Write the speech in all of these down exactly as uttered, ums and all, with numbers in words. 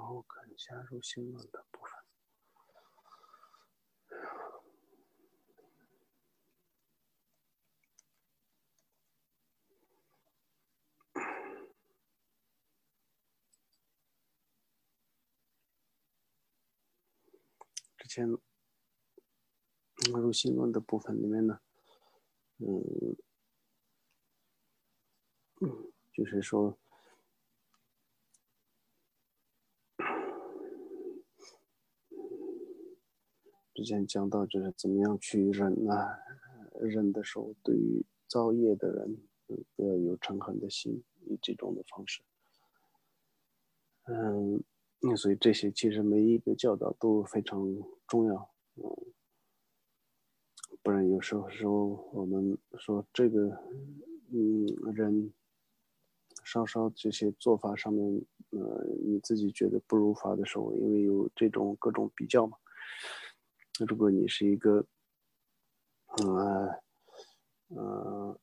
后看下入心论的部分。之前入心论的部分里面呢，嗯，就是说，之前讲到就是怎么样去忍啊，忍的时候，对于造业的人，不要有嗔恨的心，以这种的方式。嗯，所以这些其实每一个教导都非常重要。嗯，不然有时候说我们说这个，嗯，人稍稍这些做法上面，呃，你自己觉得不如法的时候，因为有这种各种比较嘛。如果你是一个，呃，呃，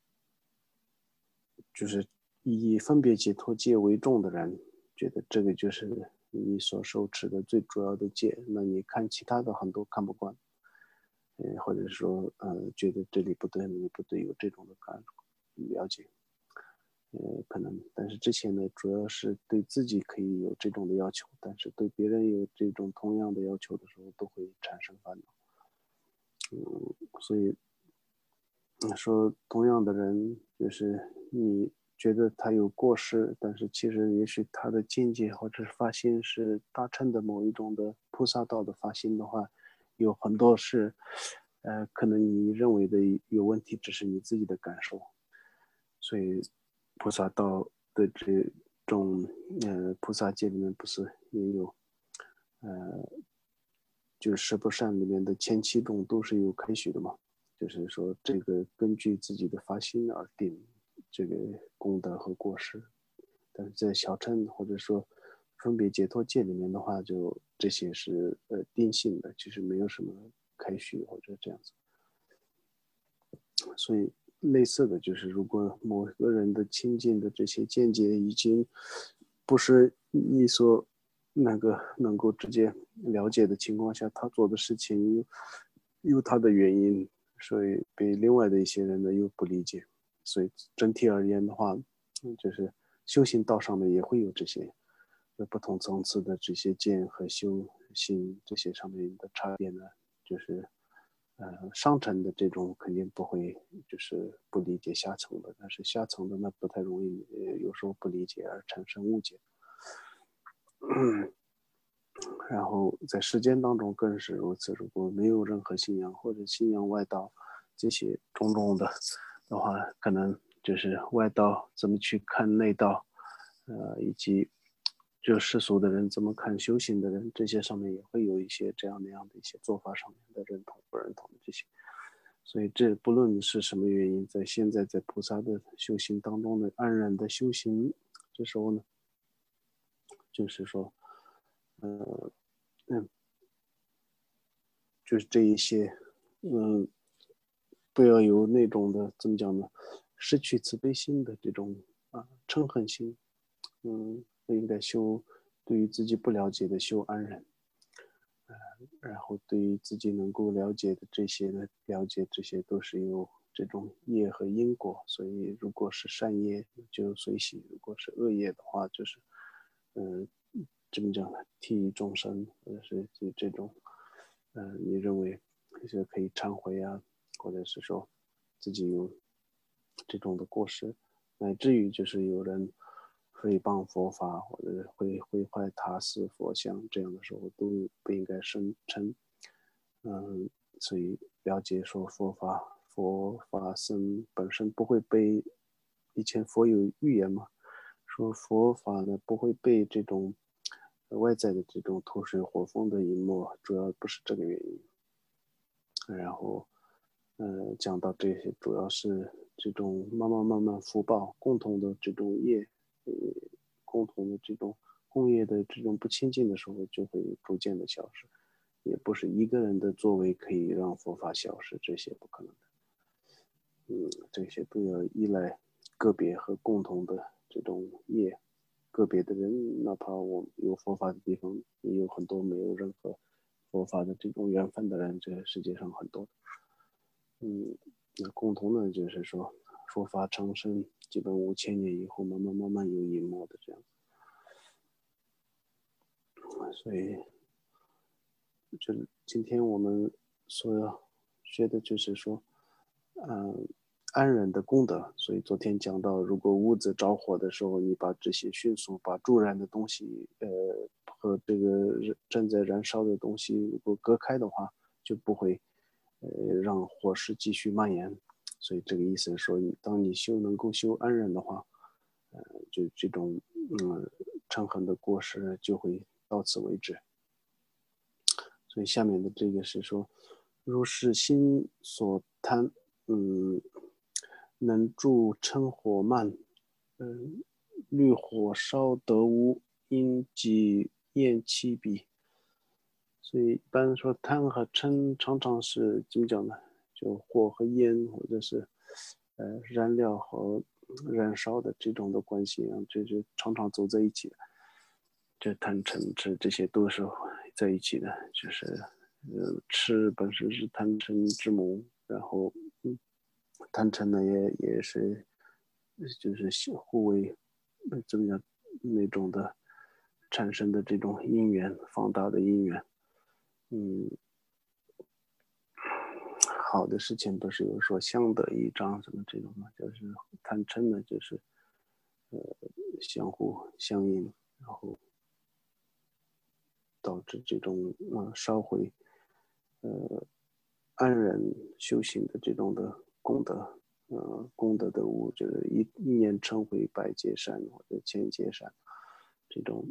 就是以分别解脱戒为重的人，觉得这个就是你所受持的最主要的戒，那你看其他的很多看不惯，呃，或者说呃觉得这里不对那里不对，有这种的感了解，呃可能，但是之前呢，主要是对自己可以有这种的要求，但是对别人有这种同样的要求的时候，都会产生烦恼。嗯，所以说同样的人，就是你觉得他有过失，但是其实也许他的境界或者是发心是大乘的某一种的菩萨道的发心的话，有很多是，呃，可能你认为的有问题，只是你自己的感受。所以菩萨道的这种呃菩萨戒里面不是也有，呃，就是十不善里面的前七种都是有开许的嘛。就是说，这个根据自己的发心而定这个功德和过失，但是在小乘或者说分别解脱戒里面的话，就这些是呃定性的，其实没有什么开许或者这样子。所以类似的就是，如果某个人的亲近的这些见解已经不是你所那个能够直接了解的情况下，他做的事情有有他的原因，所以被另外的一些人呢又不理解。所以整体而言的话，就是修行道上面也会有这些不同层次的这些见和修行这些上面的差别呢，就是呃上层的这种肯定不会就是不理解下层的，但是下层的那不太容易，呃有时候不理解而产生误解。然后在实践当中更是如此，如果没有任何信仰或者信仰外道这些种种的的话，可能就是外道怎么去看内道，呃，以及就世俗的人怎么看修行的人，这些上面也会有一些这样那样的一些做法上面的认同不认同的这些。所以这不论是什么原因，在现在在菩萨的修行当中的安然的修行，这时候呢，就是说，呃，嗯，就是这一些，嗯，不要有那种的怎么讲呢，失去慈悲心的这种啊嗔恨心，嗯，不应该修对于自己不了解的修安忍，呃，然后对于自己能够了解的这些呢，了解这些都是有这种业和因果，所以如果是善业就随喜，如果是恶业的话，就是嗯，怎么讲呢？替众生，或者是这这种，呃，你认为是可以忏悔啊，或者是说自己有这种的过失，乃至于就是有人诽谤佛法，或者是会毁坏他寺佛像这样的时候，都不应该声称。嗯，所以了解说佛法，佛法僧本身不会被，以前佛有预言嘛，说佛法呢不会被这种外在的这种土水火风的隐没，主要不是这个原因。然后，呃，讲到这些，主要是这种慢慢慢慢福报共同的这种业，呃，共同的这种共业的这种不清净的时候，就会逐渐的消失。也不是一个人的作为可以让佛法消失，这些不可能的。嗯，这些都要依赖个别和共同的这种业， 个别的人，哪怕我有佛法的地方，也有很多没有任何佛法的这种缘分的人，这个世界上很多。嗯，那共同的就是说，佛法长生，基本五千年以后，慢慢慢慢有隐没的这样。所以，就今天我们所要学的就是说，嗯，安忍的功德。所以昨天讲到，如果屋子着火的时候，你把这些迅速把助燃的东西，呃，和这个正在燃烧的东西如果隔开的话，就不会，呃，让火势继续蔓延。所以这个意思是说，你当你修能够修安忍的话，呃，就这种嗯嗔恨的过失就会到此为止。所以下面的这个是说，如是心所贪，嗯，能助嗔火慢，嗯，虑火烧得无，因即厌弃彼。所以一般说贪和嗔常常是怎么讲呢？就火和烟，或者是呃燃料和燃烧的这种的关系啊，这就常常走在一起的。这贪嗔痴这些都是在一起的，就是呃吃本身是贪嗔之母，然后嗯贪嗔呢也也是就是互为怎么样那种的产生的这种因缘，放大的因缘。嗯，好的事情不是有说相得益彰什么这种吗？就是贪嗔呢，就是呃相互相应，然后导致这种呃烧毁呃安忍修行的这种的功德，呃功德的物，就是一一念成回百劫山或者千劫山这种。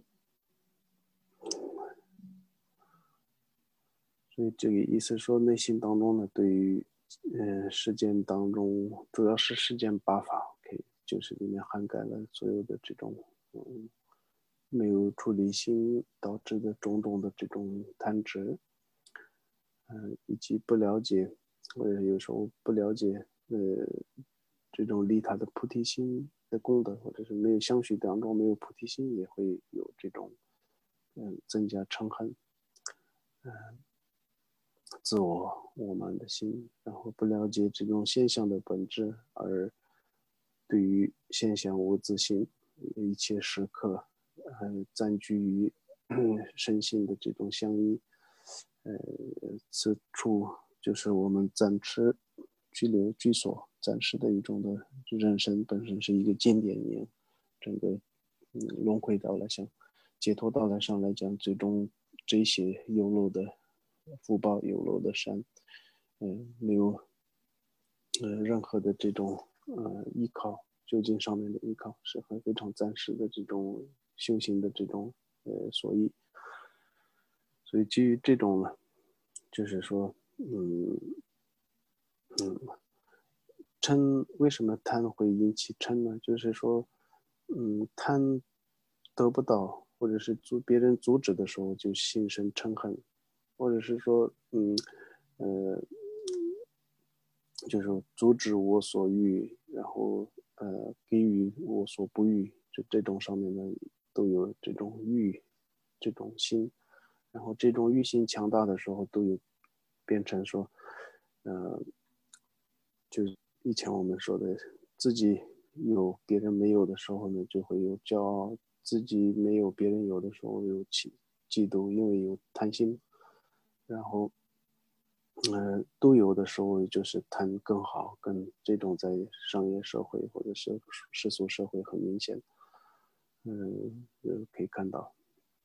所以这个意思说，内心当中呢，对于嗯、呃、世间当中，主要是世间八法，可以就是里面涵盖了所有的这种嗯没有处理心导致的种种的这种贪执，嗯、呃，以及不了解，或者有时候不了解呃这种利他的菩提心的功德，或者是没有相续当中没有菩提心，也会有这种嗯增加嗔恨。嗯、呃自我我们的心，然后不了解这种现象的本质，而对于现象无自信，一切时刻，呃，占据于身心的这种相依，呃，此处就是我们暂时拘留居所，暂时的一种的人生本身是一个经典一样，整个嗯轮回到了像解脱道来上来讲，最终这些有漏的福报有漏的善，嗯、呃，没有呃任何的这种呃依靠，究竟上面的依靠是很非常暂时的这种修行的这种呃所依，所以基于这种呢，就是说，嗯嗯，嗔为什么贪会引起嗔呢？就是说，嗯，贪得不到，或者是阻别人阻止的时候，就心生嗔恨，或者是说，嗯，呃，就是阻止我所欲，然后呃，给予我所不欲，就这种上面呢，都有这种欲，这种心，然后这种欲心强大的时候，都有变成说，呃，就是以前我们说的，自己有别人没有的时候呢，就会有骄傲；自己没有别人有的时候有嫉嫉妒，因为有贪心。然后，呃，都有的时候就是贪更好，跟这种在商业社会或者是世俗社会很明显，嗯，可以看到。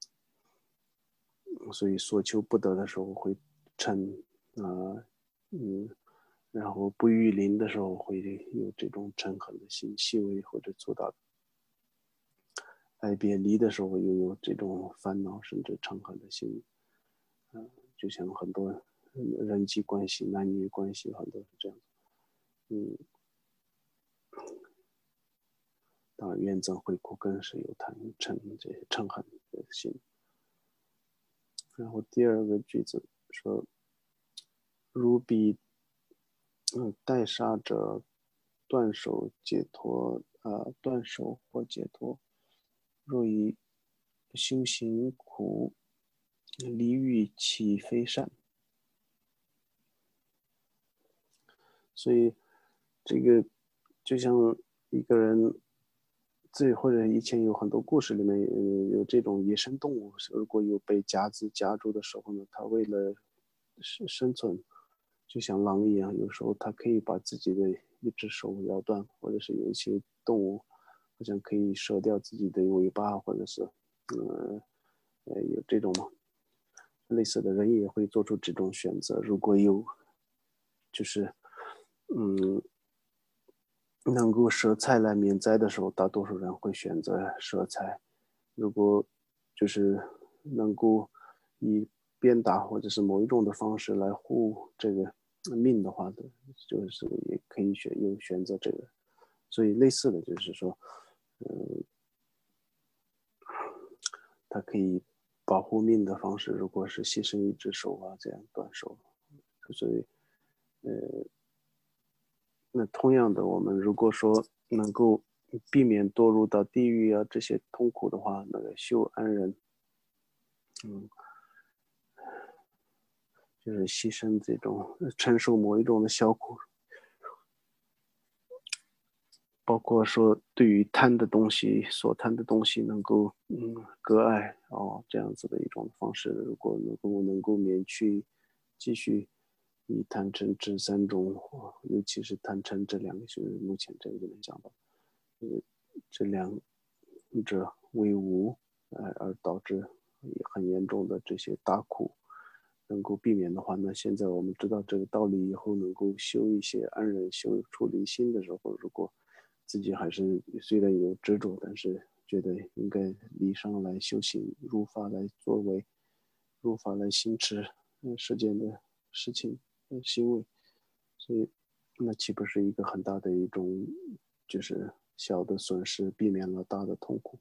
所以所求不得的时候会嗔啊、呃，嗯，然后不遇临的时候会有这种嗔恨的心，细微或者粗大的。爱别离的时候又有这种烦恼，甚至嗔恨的心。嗯、呃，就像很多人际关系、男女关系，很多是这样。嗯，当然怨憎会苦更是有贪嗔这些嗔恨的心。然后第二个句子说，如彼嗯，代杀者断手解脱，呃，断手或解脱。若以修行苦，离欲起非善。所以这个就像一个人，这或者以前有很多故事里面有有这种野生动物，如果有被夹子夹住的时候呢，它为了生生存，就像狼一样，有时候它可以把自己的一只手咬断，或者是有一些动物好像可以折掉自己的尾巴，或者是呃呃有这种类似的人也会做出这种选择。如果有就是嗯能够舍菜来免灾的时候，大多数人会选择舍菜。如果就是能够以鞭打或者是某一种的方式来护这个命的话，就是也可以选有选择这个。所以类似的就是说，嗯，它可以保护命的方式，如果是牺牲一只手啊，这样断手。所以，呃，那同样的，我们如果说能够避免堕入到地狱啊这些痛苦的话，那个修安忍，嗯，就是牺牲这种承受某一种的小苦，包括说对于贪的东西所贪的东西能够嗯割爱哦这样子的一种方式，如果能够能够免去继续以贪嗔痴三种，尤其是贪嗔这两个是目前这个里面讲的，呃这两者为无，呃而导致很严重的这些大苦。能够避免的话，那现在我们知道这个道理以后，能够修一些安忍、修出离心的时候，如果自己还是虽然有执着，但是觉得应该离上来修行，入法来作为，入法来行持嗯世间的事情、嗯行为，所以那岂不是一个很大的一种就是小的损失，避免了大的痛苦？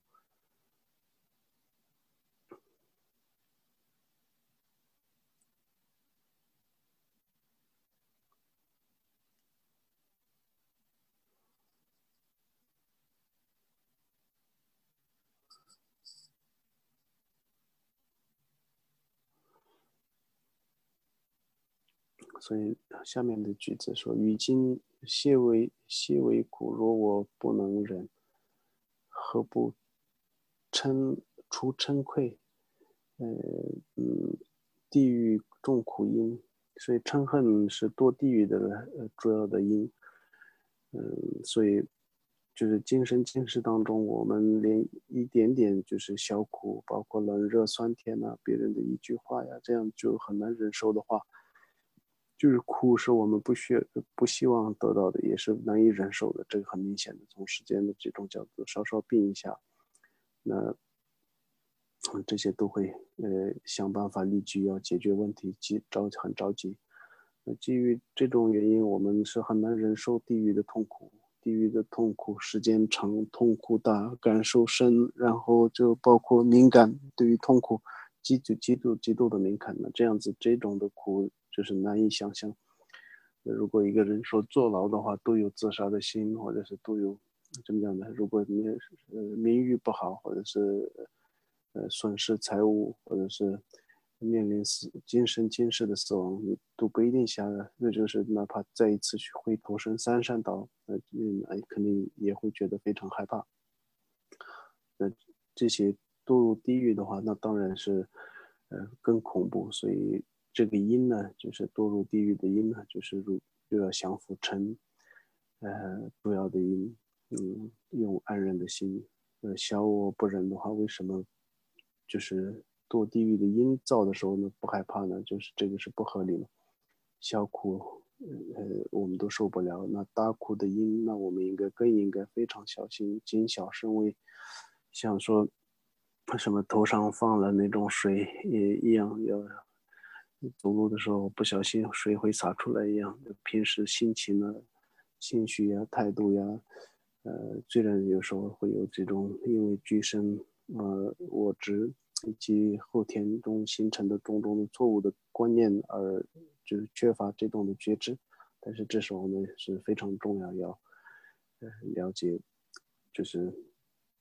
所以下面的句子说：“于今些为些为苦，若我不能忍，何不嗔除嗔愧？呃嗯，地狱众苦因，所以嗔恨是堕地狱的呃主要的因。嗯，所以就是今生今世当中，我们连一点点就是小苦，包括冷热酸甜呐、别人的一句话呀，这样就很难忍受的话，就是苦是我们不需不希望得到的，也是难以忍受的。这个很明显的，从时间的这种角度，稍稍病一下，那这些都会呃想办法立即要解决问题，急着很着急。那基于这种原因，我们是很难忍受地狱的痛苦。地狱的痛苦时间长，痛苦大，感受深，然后就包括敏感，对于痛苦极度极度极度的敏感。那这样子这种的苦就是难以想象。如果一个人说坐牢的话，都有自杀的心，或者是都有怎么讲呢？如果你呃名誉不好，或者是呃损失财物，或者是面临死今生今世的死亡，你都不一定想，那就是哪怕再一次去回投身三善道，呃嗯，肯定也会觉得非常害怕。那这些堕入地狱的话，那当然是呃更恐怖。所以这个因呢，就是堕入地狱的因呢，就是入就要降伏嗔，呃主要的因，嗯，用安忍的心，呃小我不忍的话，为什么就是堕地狱的因造的时候呢不害怕呢？就是这个是不合理的。小苦，呃，我们都受不了。那大苦的因，那我们应该更应该非常小心，谨小慎微。像说什么头上放了那种水也一样，要走路的时候不小心水会洒出来一样。平时心情啊、情绪呀、态度呀，呃，虽然有时候会有这种因为居身、呃我执以及后天中形成的种种的错误的观念而就是缺乏这种的觉知，但是这时候呢是非常重要，要呃了解，就是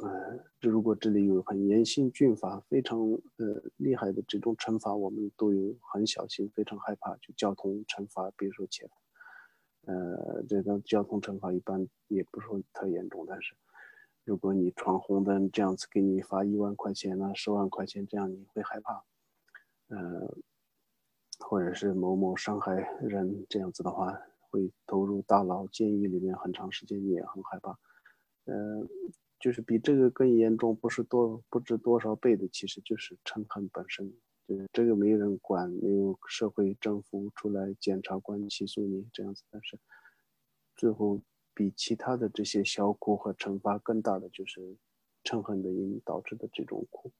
呃，如果这里有很严刑峻法、非常呃厉害的这种惩罚，我们都有很小心、非常害怕。就交通惩罚，比如说切，呃，这个交通惩罚一般也不是说特严重，但是如果你闯红灯这样子给你罚一万块钱啊、十万块钱，这样你会害怕。呃，或者是某某伤害人这样子的话，会投入大牢、监狱里面很长时间，你也很害怕。呃，就是比这个更严重，不是多不知多少倍的，其实就是嗔恨本身。就是这个没人管，没有社会政府出来检察官起诉你这样子，但是最后比其他的这些小苦和惩罚更大的就是嗔恨的因导致的这种苦。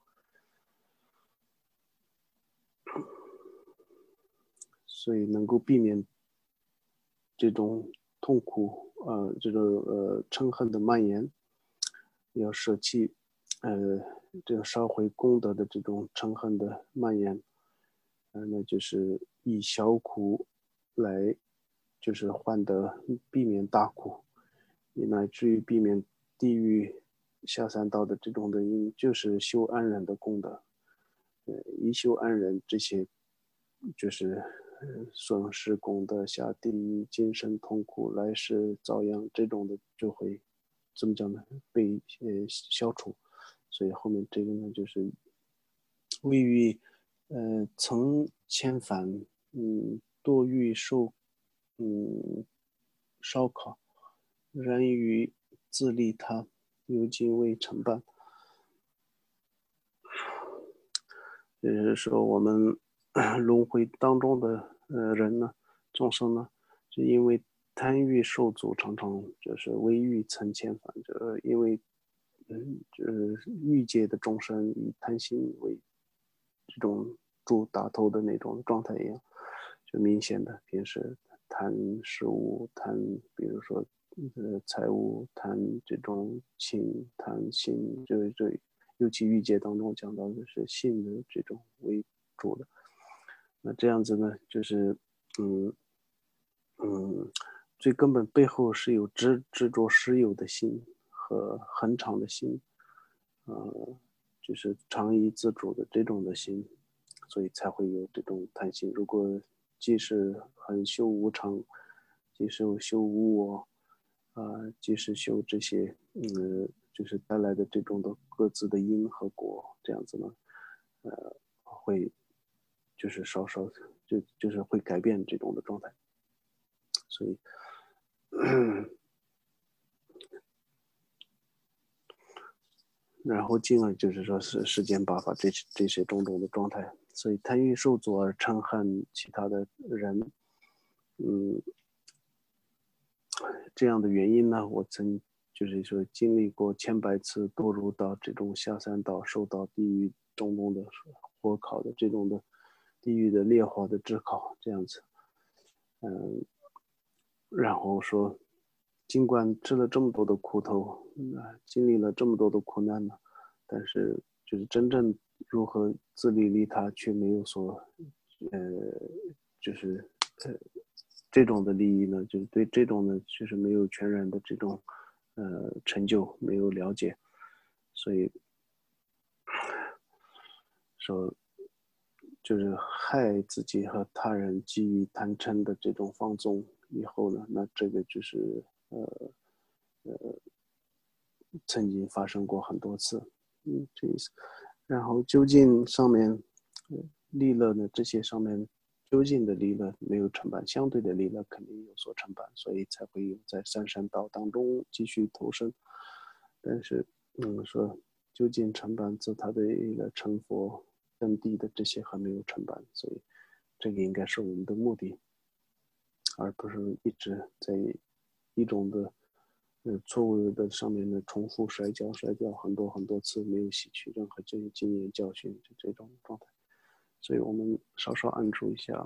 所以能够避免这种痛苦，呃，这种呃嗔恨的蔓延，要舍弃，呃，这个烧毁功德的这种嗔恨的蔓延，呃，那就是以小苦来，就是换得避免大苦，也乃至于避免地狱下三道的这种的因，就是修安忍的功德。呃，一修安忍这些，就是损失功德下地狱今生痛苦来世遭殃这种的就会怎么讲呢？被呃消除。所以后面这个呢，就是位于呃曾遣返，嗯，多欲受，嗯，烧烤，然于自利他，有今未成办。就是说我们轮回当中的呃人呢，众生呢，就因为贪欲受阻，常常就是为欲曾遣返，就因为嗯，就是欲界的众生以贪心为这种主打头的那种状态一样，就明显的平时贪食物、贪，比如说呃财物、贪这种情、贪性，就是这尤其欲界当中讲到的是性的这种为主的。那这样子呢，就是嗯嗯，最根本背后是有执执着实有的心和恒常的心，呃，就是常以自主的这种的心，所以才会有这种贪心。如果即使很修无常，即使修无我，啊、呃，即使修这些，嗯，就是带来的这种的各自的因和果，这样子呢，呃，会就是稍稍就就是会改变这种的状态，所以。然后进而就是说是世间八法这这些种种的状态，所以贪欲受阻而嗔恨其他的人，嗯，这样的原因呢，我曾就是说经历过千百次堕入到这种下三道，受到地狱种种的火烤的这种的地狱的烈火的炙烤，这样子，嗯，然后说，尽管吃了这么多的苦头，嗯，经历了这么多的苦难呢，但是就是真正如何自利利他，却没有所，呃，就是呃这种的利益呢，就是对这种呢，就是没有全然的这种呃成就，没有了解，所以说就是害自己和他人基于贪嗔的这种放纵以后呢，那这个就是呃呃曾经发生过很多次，嗯，这意思。然后究竟上面，呃利乐呢？这些上面究竟的利乐没有承办，相对的利乐肯定有所承办，所以才会有在三善道当中继续投生。但是，嗯，说究竟承办自他的一个成佛登地的这些还没有承办，所以这个应该是我们的目的，而不是一直在一种的呃错误的上面的重复摔跤摔跤很多很多次，没有吸取任何这些经验教训，就这种状态。所以我们稍稍按住一下。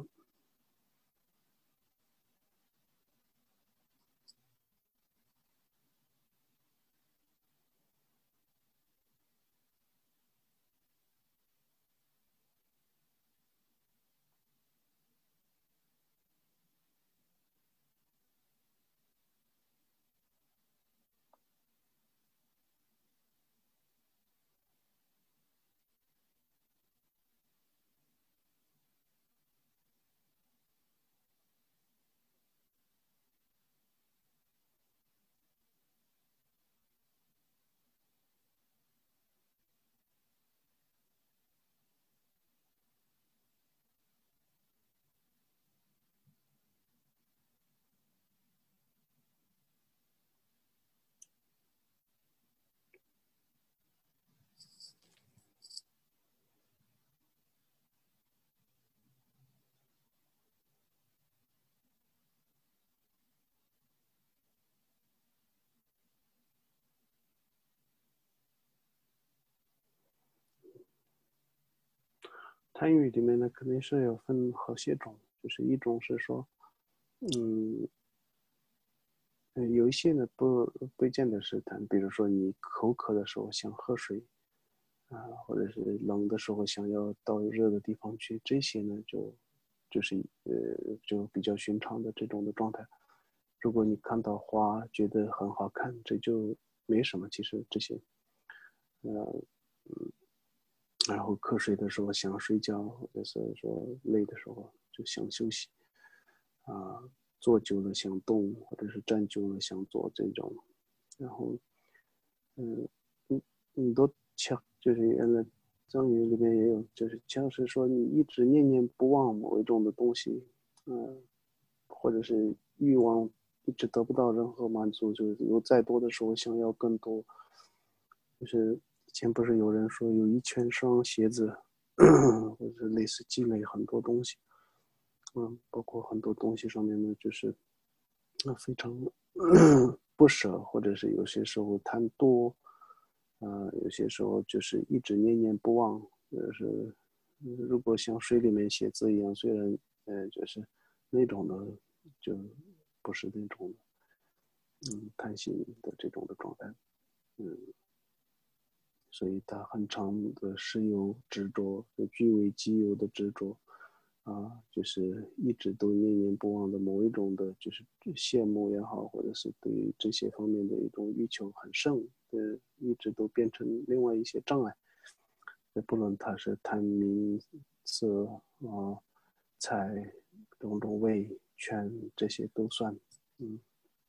贪欲里面呢，肯定是有分好些种，就是一种是说，嗯，有一些呢不不见得是贪，比如说你口渴的时候想喝水啊，或者是冷的时候想要到热的地方去，这些呢就就是呃就比较寻常的这种的状态。如果你看到花觉得很好看，这就没什么。其实这些，呃，嗯，然后瞌睡的时候想睡觉，或者是说累的时候就想休息，啊，坐久了想动，或者是站久了想坐这种，然后，嗯，嗯，你都强，就是原来藏语里面也有，就是像是说你一直念念不忘某一种的东西，嗯，或者是欲望一直得不到任何满足，就是有再多的时候想要更多。就是以前不是有人说有一千双鞋子，或者是类似积累很多东西，嗯，包括很多东西上面呢，就是那非常不舍，或者是有些时候贪多，呃，有些时候就是一直念念不忘，就是如果像水里面写字一样，虽然呃就是那种的就不是那种嗯贪心的这种的状态，嗯，所以他很长的是有执着，据为己有的执着，啊，就是一直都念念不忘的某一种的，就是羡慕也好，或者是对于这些方面的一种欲求很盛，呃，一直都变成另外一些障碍。也不论他是贪名色啊、财、种种位、权，这些都算，嗯。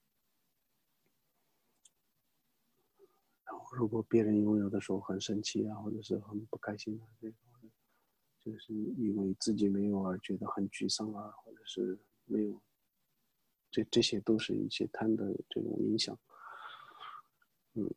然后如果别人拥有的时候很生气啊，或者是很不开心啊，这种就是因为自己没有而觉得很沮丧啊，或者是没有，这这些都是一些贪的这种影响。嗯，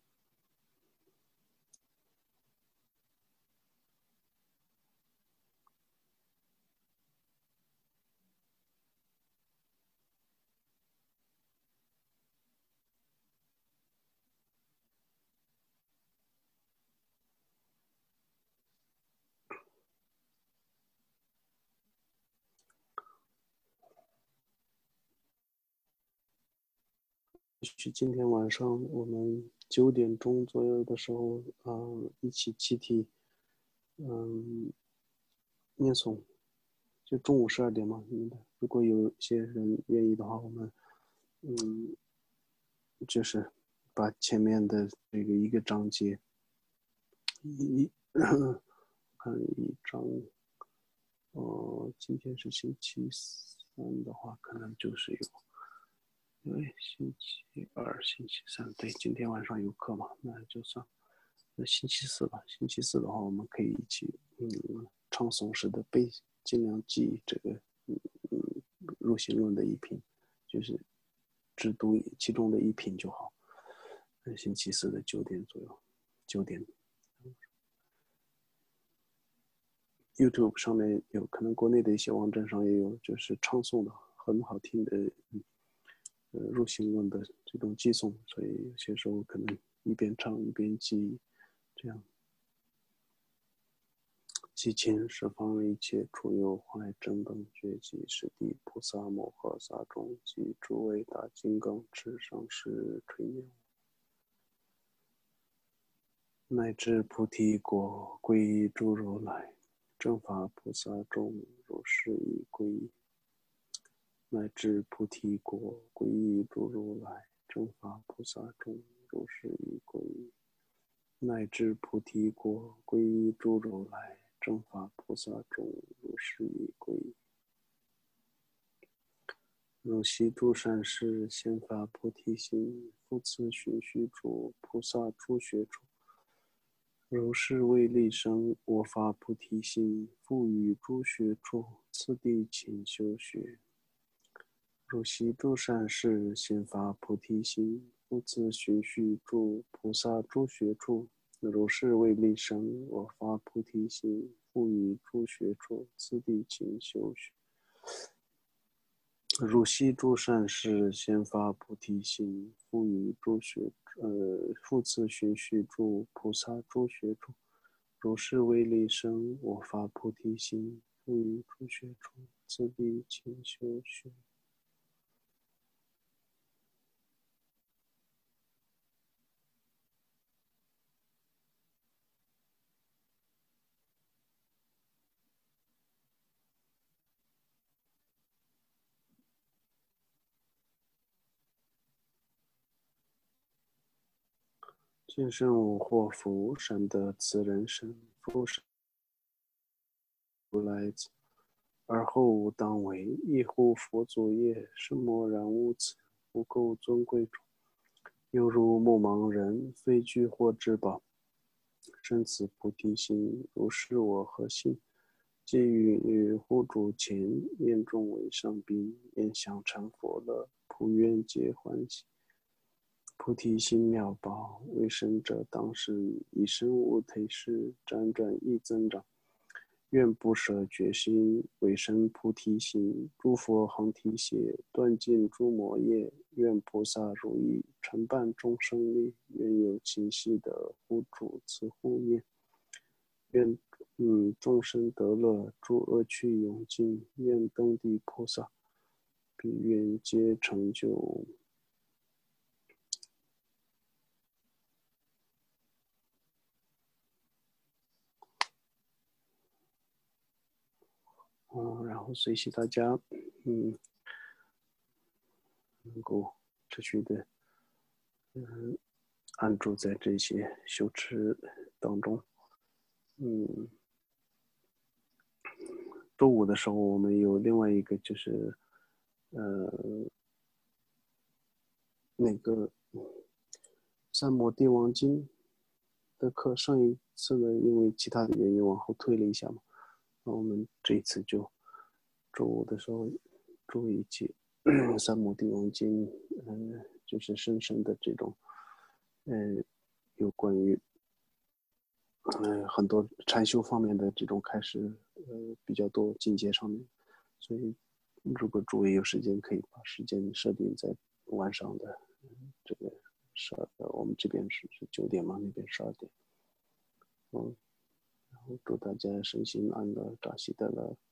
去今天晚上我们九点钟左右的时候，嗯、呃，一起集体，嗯，念诵，就中午十二点嘛，嗯，如果有些人愿意的话，我们，嗯，就是把前面的这个一个章节，一看一章，哦，今天是星期三的话，可能就是有，因为星期二、星期三，对，今天晚上有课嘛，那就算那星期四吧。星期四的话，我们可以一起，嗯，唱诵式的背，尽量记这个，嗯嗯，入行论的一品，就是只读其中的一品就好。星期四的九点左右，九点。YouTube 上面有可能国内的一些网站上也有，就是唱诵的很好听的，呃，入行论的这种寄诵，所以有些时候可能一边唱一边记，这样记前十方一切处有坏正等觉及是地菩萨摩诃萨众及诸位大金刚持上师垂念，乃至菩提果皈依诸如来正法菩萨众如是已皈依。乃至菩提果皈依诸如来正法菩萨众如是已皈依。乃至菩提果皈依诸如来正法菩萨众如是已皈依。如悉诸善士先发菩提心，复次寻须诸菩萨诸学处。如是为利生我发菩提心，复于诸学处，次第勤修学。如悉诸善士先发菩提心，复次寻须诸菩萨诸学处。如是为利生我发菩提心，复于诸学处，次第勤修学。如悉诸善士先发菩提心，复于诸学，呃，复次寻须诸菩萨诸学处。 如是为利生，我发菩提心，复于诸学处，自必勤修学。今生无祸福，善得此人身，复生如来子。而后吾当为，亦乎佛祖业，是默然无此，不垢尊贵处。犹如目盲人，非具惑之宝，生此菩提心，如是我何幸？即于于护主前，愿众为上宾，愿享成佛乐，普愿皆欢喜。菩提心妙宝，为生者当生，一生无退失，辗转益增长。愿不舍决心，为生菩提心。诸佛恒提携，断尽诸魔业。愿菩萨如意，承办众生力。愿有情系的护主慈护念。愿嗯众生得乐，诸恶趣永尽。愿登地菩萨，彼愿皆成就。嗯，然后随喜大家，嗯，能够持续的，嗯，安住在这些修持当中。嗯，周五的时候，我们有另外一个就是，呃，那个三摩地王经的课，上一次呢，因为其他的原因往后推了一下嘛，那我们这一次就周五的时候注意节三摩地王经，嗯、呃，就是深深的这种，嗯、呃，有关于。嗯、呃，很多禅修方面的这种开始，呃，比较多境界上面，所以如果诸位有时间，可以把时间设定在晚上的、嗯、这个十二，我们这边是是九点嘛，那边十二点，嗯，然后祝大家身心安乐，扎西德勒。